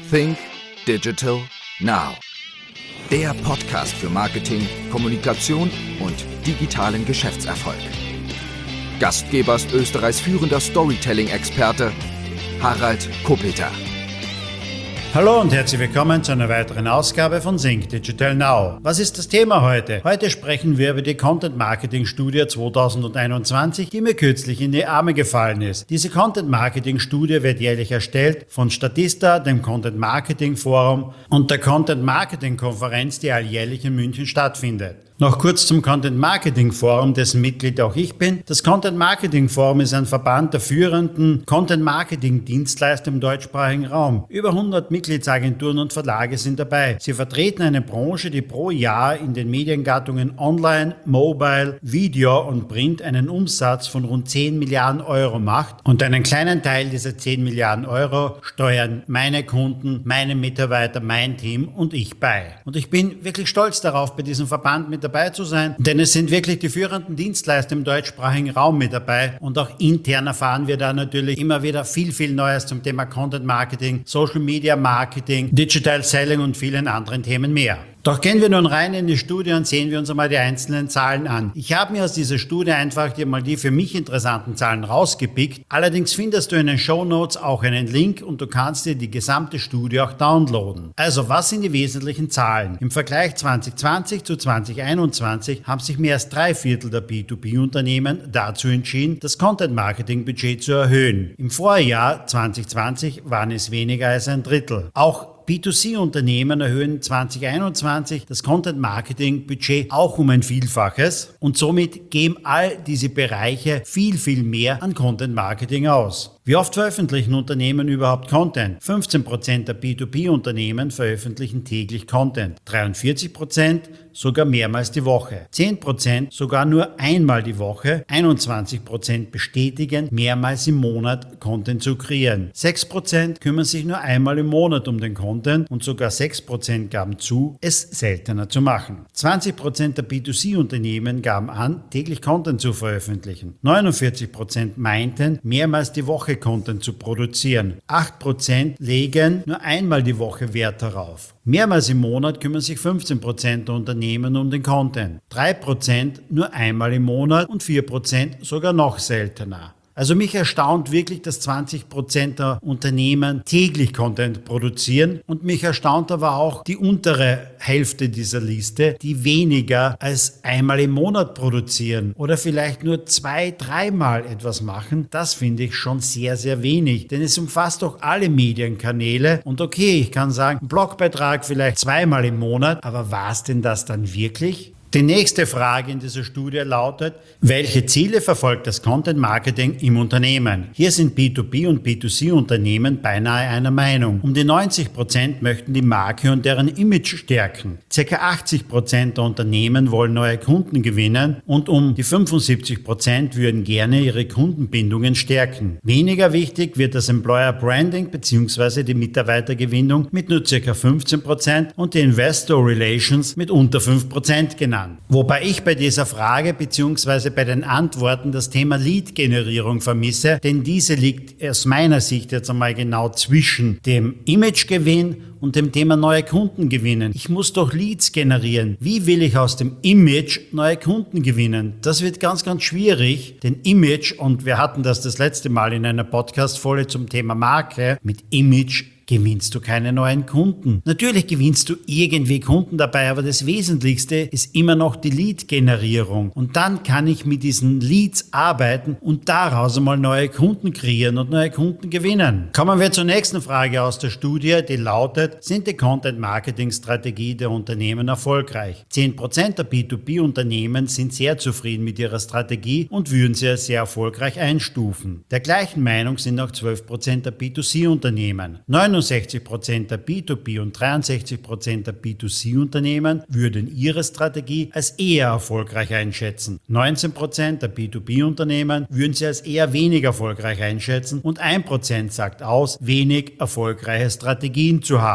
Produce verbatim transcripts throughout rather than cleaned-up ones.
Think Digital Now. Der Podcast für Marketing, Kommunikation und digitalen Geschäftserfolg. Gastgeber ist Österreichs führender Storytelling-Experte Harald Kopeter. Hallo und herzlich willkommen zu einer weiteren Ausgabe von Think Digital Now. Was ist das Thema heute? Heute sprechen wir über die Content-Marketing-Studie zwanzig einundzwanzig, die mir kürzlich in die Arme gefallen ist. Diese Content-Marketing-Studie wird jährlich erstellt von Statista, dem Content-Marketing-Forum und der Content-Marketing-Konferenz, die alljährlich in München stattfindet. Noch kurz zum Content-Marketing-Forum, dessen Mitglied auch ich bin. Das Content-Marketing-Forum ist ein Verband der führenden Content-Marketing-Dienstleister im deutschsprachigen Raum. Über hundert Mitgliedsagenturen und Verlage sind dabei. Sie vertreten eine Branche, die pro Jahr in den Mediengattungen Online, Mobile, Video und Print einen Umsatz von rund zehn Milliarden Euro macht. Und einen kleinen Teil dieser zehn Milliarden Euro steuern meine Kunden, meine Mitarbeiter, mein Team und ich bei. Und ich bin wirklich stolz darauf, bei diesem Verband mit dabei zu sein, denn es sind wirklich die führenden Dienstleister im deutschsprachigen Raum mit dabei und auch intern erfahren wir da natürlich immer wieder viel, viel Neues zum Thema Content Marketing, Social Media Marketing, Digital Selling und vielen anderen Themen mehr. Doch gehen wir nun rein in die Studie und sehen wir uns einmal die einzelnen Zahlen an. Ich habe mir aus dieser Studie einfach die mal die für mich interessanten Zahlen rausgepickt. Allerdings findest du in den Shownotes auch einen Link und du kannst dir die gesamte Studie auch downloaden. Also, was sind die wesentlichen Zahlen? Im Vergleich zwanzig zwanzig zu zwanzig einundzwanzig haben sich mehr als drei Viertel der B zwei B Unternehmen dazu entschieden, das Content-Marketing-Budget zu erhöhen. Im Vorjahr zwanzig zwanzig waren es weniger als ein Drittel. Auch B zwei C Unternehmen erhöhen zwanzig einundzwanzig das Content-Marketing-Budget auch um ein Vielfaches und somit geben all diese Bereiche viel, viel mehr an Content-Marketing aus. Wie oft veröffentlichen Unternehmen überhaupt Content? fünfzehn Prozent der B zwei B Unternehmen veröffentlichen täglich Content, dreiundvierzig Prozent sogar mehrmals die Woche, zehn Prozent sogar nur einmal die Woche, einundzwanzig Prozent bestätigen, mehrmals im Monat Content zu kreieren, sechs Prozent kümmern sich nur einmal im Monat um den Content und sogar sechs Prozent gaben zu, es seltener zu machen. zwanzig Prozent der B zwei C Unternehmen gaben an, täglich Content zu veröffentlichen, neunundvierzig Prozent meinten, mehrmals die Woche Content zu produzieren. acht Prozent legen nur einmal die Woche Wert darauf. Mehrmals im Monat kümmern sich fünfzehn Prozent der Unternehmen um den Content. drei Prozent nur einmal im Monat und vier Prozent sogar noch seltener. Also mich erstaunt wirklich, dass zwanzig Prozent der Unternehmen täglich Content produzieren und mich erstaunt aber auch die untere Hälfte dieser Liste, die weniger als einmal im Monat produzieren oder vielleicht nur zwei, dreimal etwas machen. Das finde ich schon sehr, sehr wenig, denn es umfasst doch alle Medienkanäle und okay, ich kann sagen, ein Blogbeitrag vielleicht zweimal im Monat, aber war es denn das dann wirklich? Die nächste Frage in dieser Studie lautet, welche Ziele verfolgt das Content Marketing im Unternehmen? Hier sind B zwei B und B zwei C Unternehmen beinahe einer Meinung. Um die neunzig Prozent möchten die Marke und deren Image stärken. Circa achtzig Prozent der Unternehmen wollen neue Kunden gewinnen und um die fünfundsiebzig Prozent würden gerne ihre Kundenbindungen stärken. Weniger wichtig wird das Employer Branding bzw. die Mitarbeitergewinnung mit nur circa fünfzehn Prozent und die Investor Relations mit unter fünf Prozent genannt. Wobei ich bei dieser Frage bzw. bei den Antworten das Thema Lead-Generierung vermisse, denn diese liegt aus meiner Sicht jetzt einmal genau zwischen dem Imagegewinn und dem Thema neue Kunden gewinnen. Ich muss doch Leads generieren. Wie will ich aus dem Image neue Kunden gewinnen? Das wird ganz, ganz schwierig, denn Image, und wir hatten das das letzte Mal in einer Podcast-Folge zum Thema Marke, mit Image gewinnst du keine neuen Kunden. Natürlich gewinnst du irgendwie Kunden dabei, aber das Wesentlichste ist immer noch die Lead-Generierung. Und dann kann ich mit diesen Leads arbeiten und daraus einmal neue Kunden kreieren und neue Kunden gewinnen. Kommen wir zur nächsten Frage aus der Studie, die lautet, sind die Content-Marketing-Strategie der Unternehmen erfolgreich? zehn Prozent der B zwei B Unternehmen sind sehr zufrieden mit ihrer Strategie und würden sie als sehr erfolgreich einstufen. Der gleichen Meinung sind auch zwölf Prozent der B zwei C Unternehmen. neunundsechzig Prozent der B zwei B und dreiundsechzig Prozent der B zwei C Unternehmen würden ihre Strategie als eher erfolgreich einschätzen. neunzehn Prozent der B zwei B Unternehmen würden sie als eher weniger erfolgreich einschätzen und ein Prozent sagt aus, wenig erfolgreiche Strategien zu haben.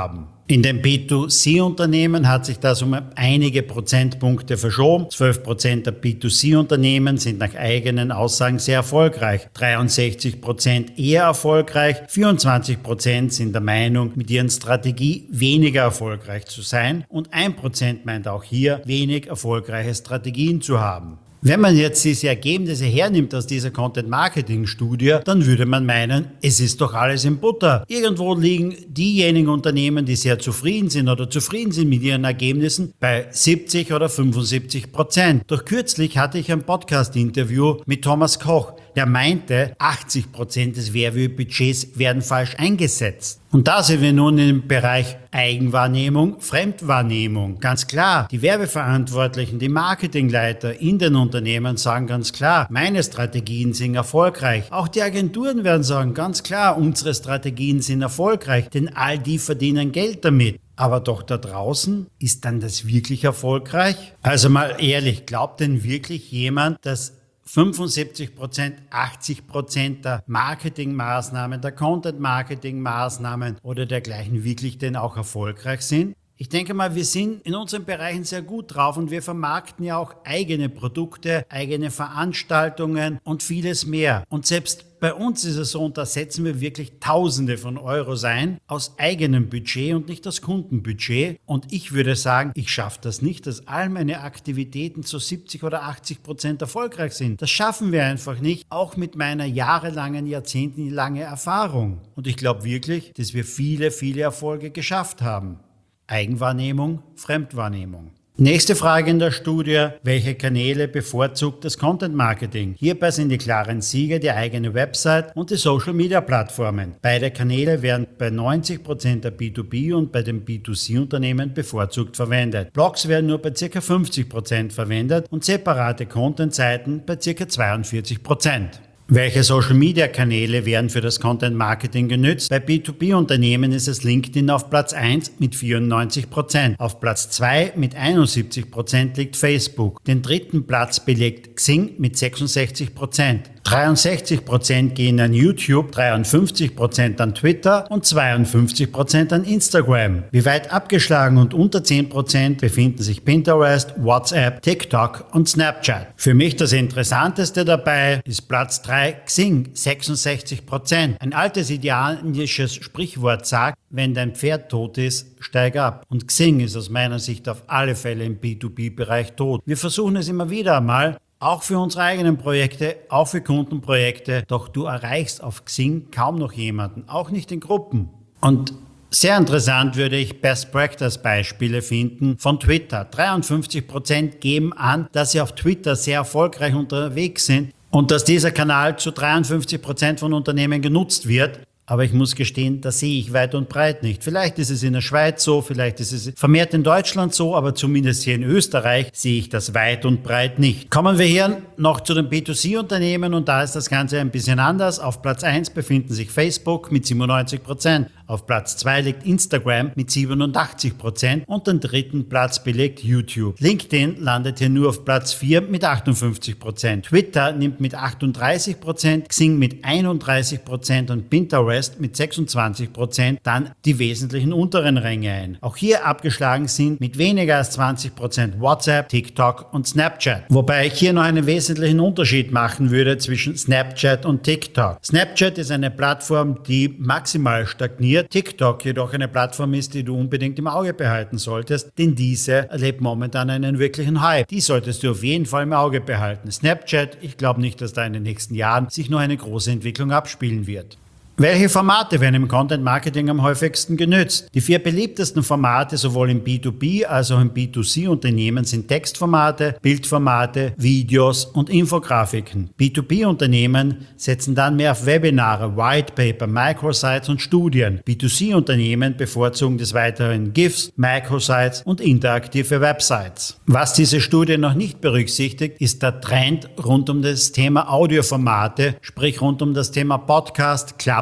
In den B zwei C-Unternehmen hat sich das um einige Prozentpunkte verschoben. zwölf Prozent der B zwei C-Unternehmen sind nach eigenen Aussagen sehr erfolgreich, dreiundsechzig Prozent eher erfolgreich, vierundzwanzig Prozent sind der Meinung, mit ihren Strategie weniger erfolgreich zu sein und ein Prozent meint auch hier, wenig erfolgreiche Strategien zu haben. Wenn man jetzt diese Ergebnisse hernimmt aus dieser Content-Marketing-Studie, dann würde man meinen, es ist doch alles in Butter. Irgendwo liegen diejenigen Unternehmen, die sehr zufrieden sind oder zufrieden sind mit ihren Ergebnissen, bei siebzig oder fünfundsiebzig Prozent. Doch kürzlich hatte ich ein Podcast-Interview mit Thomas Koch, der meinte, achtzig Prozent des Werbebudgets werden falsch eingesetzt. Und da sind wir nun im Bereich Eigenwahrnehmung, Fremdwahrnehmung. Ganz klar, die Werbeverantwortlichen, die Marketingleiter in den Unternehmen sagen ganz klar, meine Strategien sind erfolgreich. Auch die Agenturen werden sagen, ganz klar, unsere Strategien sind erfolgreich, denn all die verdienen Geld damit. Aber doch da draußen, ist dann das wirklich erfolgreich? Also mal ehrlich, glaubt denn wirklich jemand, dass fünfundsiebzig Prozent, achtzig Prozent der Marketingmaßnahmen, der Content-Marketing-Maßnahmen oder dergleichen wirklich denn auch erfolgreich sind? Ich denke mal, wir sind in unseren Bereichen sehr gut drauf und wir vermarkten ja auch eigene Produkte, eigene Veranstaltungen und vieles mehr. Und selbst bei uns ist es so, und da setzen wir wirklich Tausende von Euros ein, aus eigenem Budget und nicht aus Kundenbudget. Und ich würde sagen, ich schaffe das nicht, dass all meine Aktivitäten zu siebzig oder achtzig Prozent erfolgreich sind. Das schaffen wir einfach nicht, auch mit meiner jahrelangen, jahrzehntelangen Erfahrung. Und ich glaube wirklich, dass wir viele, viele Erfolge geschafft haben. Eigenwahrnehmung, Fremdwahrnehmung. Nächste Frage in der Studie, welche Kanäle bevorzugt das Content Marketing? Hierbei sind die klaren Sieger die eigene Website und die Social Media Plattformen. Beide Kanäle werden bei neunzig Prozent der B zwei B und bei den B zwei C Unternehmen bevorzugt verwendet. Blogs werden nur bei ca. fünfzig Prozent verwendet und separate Content-Seiten bei ca. zweiundvierzig Prozent. Welche Social-Media-Kanäle werden für das Content-Marketing genützt? Bei B zwei B-Unternehmen ist es LinkedIn auf Platz eins mit vierundneunzig Prozent. Auf Platz zwei mit einundsiebzig Prozent liegt Facebook. Den dritten Platz belegt Xing mit sechsundsechzig Prozent. dreiundsechzig Prozent gehen an YouTube, dreiundfünfzig Prozent an Twitter und zweiundfünfzig Prozent an Instagram. Wie weit abgeschlagen und unter zehn Prozent befinden sich Pinterest, WhatsApp, TikTok und Snapchat. Für mich das Interessanteste dabei ist Platz drei Xing, sechsundsechzig Prozent. Ein altes indianisches Sprichwort sagt, wenn dein Pferd tot ist, steig ab. Und Xing ist aus meiner Sicht auf alle Fälle im B zwei B-Bereich tot. Wir versuchen es immer wieder einmal, auch für unsere eigenen Projekte, auch für Kundenprojekte, doch du erreichst auf Xing kaum noch jemanden, auch nicht in Gruppen. Und sehr interessant würde ich Best-Practice-Beispiele finden von Twitter. dreiundfünfzig Prozent geben an, dass sie auf Twitter sehr erfolgreich unterwegs sind und dass dieser Kanal zu dreiundfünfzig Prozent von Unternehmen genutzt wird. Aber ich muss gestehen, das sehe ich weit und breit nicht. Vielleicht ist es in der Schweiz so, vielleicht ist es vermehrt in Deutschland so, aber zumindest hier in Österreich sehe ich das weit und breit nicht. Kommen wir hier noch zu den B zwei C-Unternehmen und da ist das Ganze ein bisschen anders. Auf Platz eins befinden sich Facebook mit siebenundneunzig Prozent. Auf Platz zwei liegt Instagram mit siebenundachtzig Prozent und den dritten Platz belegt YouTube. LinkedIn landet hier nur auf Platz vier mit achtundfünfzig Prozent. Twitter nimmt mit achtunddreißig Prozent, Xing mit einunddreißig Prozent und Pinterest mit sechsundzwanzig Prozent dann die wesentlichen unteren Ränge ein. Auch hier abgeschlagen sind mit weniger als zwanzig Prozent WhatsApp, TikTok und Snapchat. Wobei ich hier noch einen wesentlichen Unterschied machen würde zwischen Snapchat und TikTok. Snapchat ist eine Plattform, die maximal stagniert. TikTok jedoch eine Plattform ist, die du unbedingt im Auge behalten solltest, denn diese erlebt momentan einen wirklichen Hype. Die solltest du auf jeden Fall im Auge behalten. Snapchat, ich glaube nicht, dass da in den nächsten Jahren sich noch eine große Entwicklung abspielen wird. Welche Formate werden im Content Marketing am häufigsten genützt? Die vier beliebtesten Formate sowohl im B zwei B als auch im B zwei C Unternehmen sind Textformate, Bildformate, Videos und Infografiken. B zwei B Unternehmen setzen dann mehr auf Webinare, Whitepaper, Microsites und Studien. B zwei C Unternehmen bevorzugen des Weiteren GIFs, Microsites und interaktive Websites. Was diese Studie noch nicht berücksichtigt, ist der Trend rund um das Thema Audioformate, sprich rund um das Thema Podcast, Club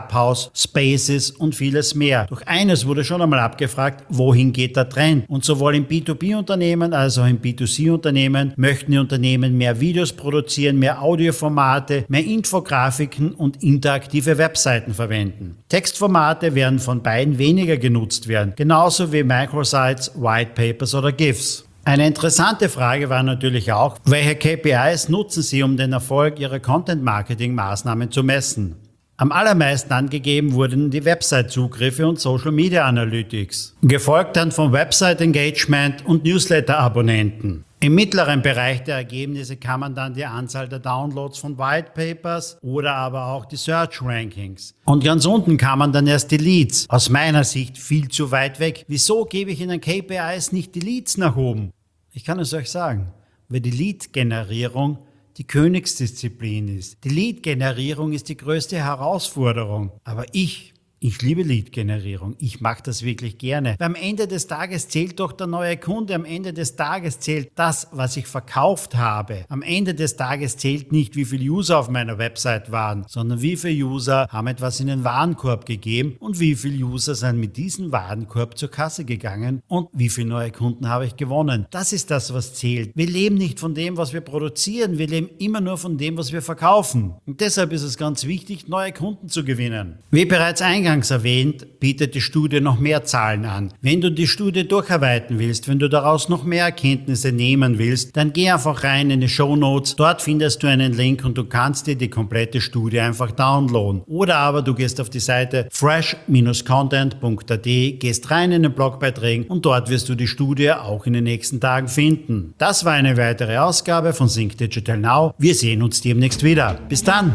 Clubhouse, Spaces und vieles mehr. Doch eines wurde schon einmal abgefragt, wohin geht der Trend? Und sowohl im B zwei B-Unternehmen als auch im B zwei C-Unternehmen möchten die Unternehmen mehr Videos produzieren, mehr Audioformate, mehr Infografiken und interaktive Webseiten verwenden. Textformate werden von beiden weniger genutzt werden, genauso wie Microsites, White Papers oder GIFs. Eine interessante Frage war natürlich auch, welche K P Is nutzen Sie, um den Erfolg Ihrer Content-Marketing-Maßnahmen zu messen? Am allermeisten angegeben wurden die Website-Zugriffe und Social Media Analytics, gefolgt dann von Website-Engagement und Newsletter-Abonnenten. Im mittleren Bereich der Ergebnisse kann man dann die Anzahl der Downloads von White Papers oder aber auch die Search Rankings. Und ganz unten kann man dann erst die Leads. Aus meiner Sicht viel zu weit weg. Wieso gebe ich in den K P Is nicht die Leads nach oben? Ich kann es euch sagen, weil die Lead-Generierung die Königsdisziplin ist. Die Lead-Generierung ist die größte Herausforderung. Aber ich, ich liebe Lead-Generierung. Ich mache das wirklich gerne. Weil am Ende des Tages zählt doch der neue Kunde. Am Ende des Tages zählt das, was ich verkauft habe. Am Ende des Tages zählt nicht, wie viele User auf meiner Website waren, sondern wie viele User haben etwas in den Warenkorb gegeben und wie viele User sind mit diesem Warenkorb zur Kasse gegangen und wie viele neue Kunden habe ich gewonnen. Das ist das, was zählt. Wir leben nicht von dem, was wir produzieren. Wir leben immer nur von dem, was wir verkaufen. Und deshalb ist es ganz wichtig, neue Kunden zu gewinnen. Wie bereits eingangs Eingangs erwähnt, bietet die Studie noch mehr Zahlen an. Wenn du die Studie durcharbeiten willst, wenn du daraus noch mehr Erkenntnisse nehmen willst, dann geh einfach rein in die Shownotes. Dort findest du einen Link und du kannst dir die komplette Studie einfach downloaden. Oder aber du gehst auf die Seite fresh Bindestrich content Punkt a t, gehst rein in den Blogbeiträgen und dort wirst du die Studie auch in den nächsten Tagen finden. Das war eine weitere Ausgabe von Think Digital Now. Wir sehen uns demnächst wieder. Bis dann!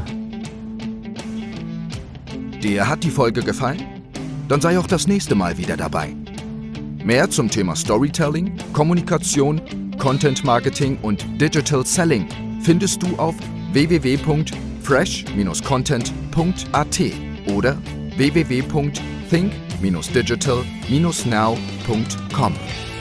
Dir hat die Folge gefallen? Dann sei auch das nächste Mal wieder dabei. Mehr zum Thema Storytelling, Kommunikation, Content Marketing und Digital Selling findest du auf w w w Punkt fresh Bindestrich content Punkt a t oder w w w Punkt think Bindestrich digital Bindestrich now Punkt com.